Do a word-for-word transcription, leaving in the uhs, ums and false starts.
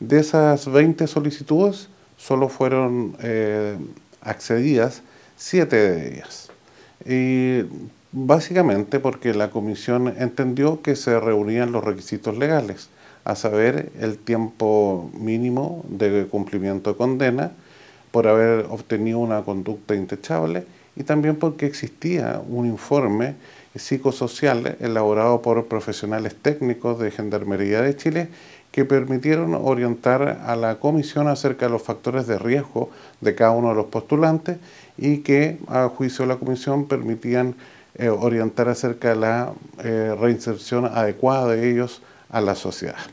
De esas veinte solicitudes, solo fueron eh, accedidas siete de ellas. Y básicamente porque la comisión entendió que se reunían los requisitos legales, a saber, el tiempo mínimo de cumplimiento de condena por haber obtenido una conducta intachable y también porque existía un informe psicosocial elaborado por profesionales técnicos de Gendarmería de Chile que permitieron orientar a la comisión acerca de los factores de riesgo de cada uno de los postulantes y que, a juicio de la comisión, permitían eh, orientar acerca de la eh, reinserción adecuada de ellos a la sociedad.